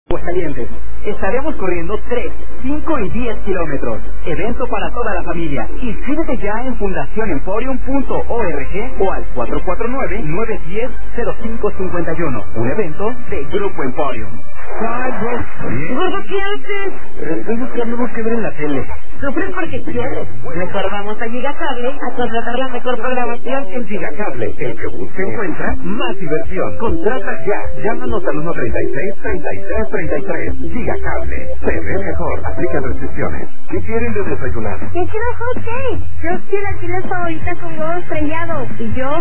Aguascalientes. Estaremos corriendo 3, 5 y 10 kilómetros. Evento para toda la familia. Inscríbete ya en fundacionemporium.org o al 449-910-0551. Un evento de Grupo Emporium. Gordo, ¿qué haces? Estoy buscando algo que ver en la tele. Sufres porque quieres. Mejor vamos a Gigacable a contratar la mejor programación. En Gigacable, el que busca encuentra más diversión. Contrata ya. Llámanos al 136-3333. Gigacable. Se ve mejor. Aplican restricciones. ¿Qué quieren de desayunar? Yo quiero hot cake. Yo quiero chiles favoritas con huevos estrellados. Y yo